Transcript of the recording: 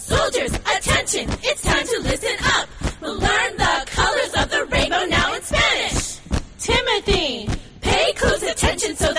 Soldiers, attention, it's time to listen up. We'll learn the colors of the rainbow now in Spanish. Timothy, pay close attention so